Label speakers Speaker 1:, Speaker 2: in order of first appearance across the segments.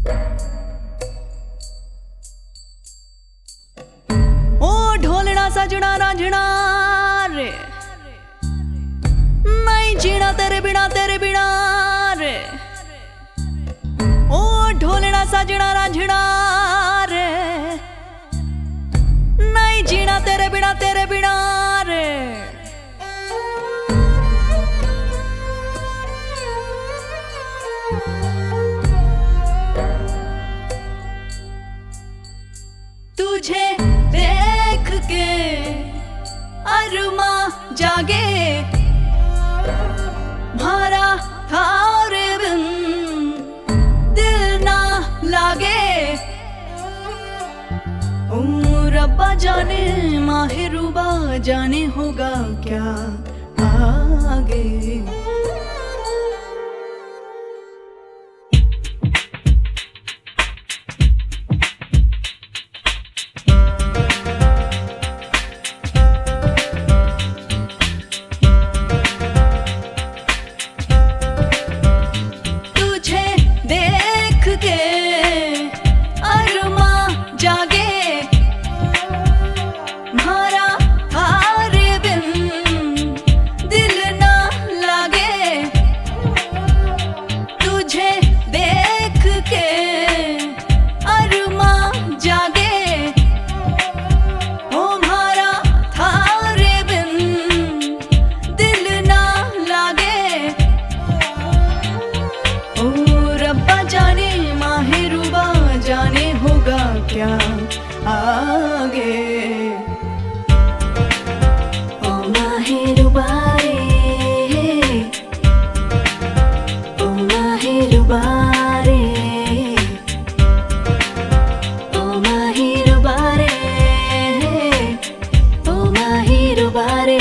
Speaker 1: ओ ढोलना सजना रांझना रे, नहीं जीना तेरे बिना रे। ओ ढोलना सजना रांझना रे, नहीं जीना तेरे बिना रे। तुझे देख के अरमा जागे, मारा थारे बिन दिल ना लागे। रब्बा जाने माहिरुबा जाने होगा क्या आगे। जाने होगा क्या आगे। ओ माहिरुबा रे, ओ माहिरुबा रे, ओ माहिरुबा रे, ओ माहिरुबा रे।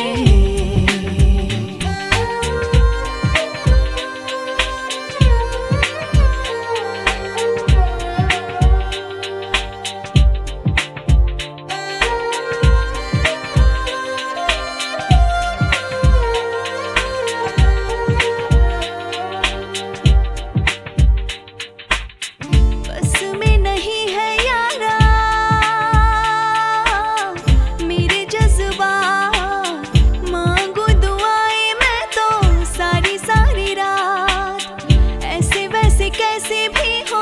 Speaker 1: कैसे भी हो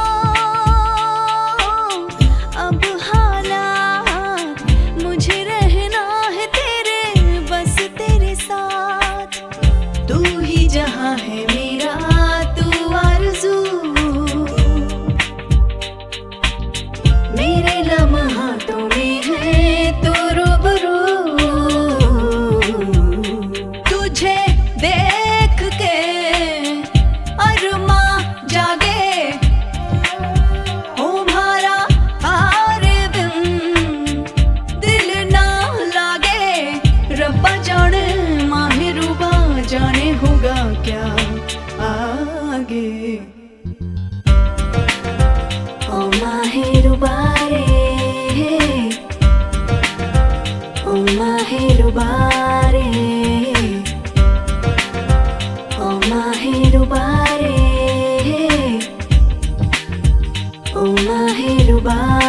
Speaker 1: अब हालात, मुझे रहना है तेरे बस तेरे साथ। तू ही जहां है मेरा तू आरज़ू, मेरे लम्हातों में है तो रूबरू। तुझे देख के अरमा जागे, ओ मारा थारे बिन दिल ना लागे। रब्बा जाने माहिरुबा जाने होगा क्या आगे। ओ माहिरुबा रे, ओ माहिरुबा रे, ओ माहिरुबा रे, ओ माहिरुबा।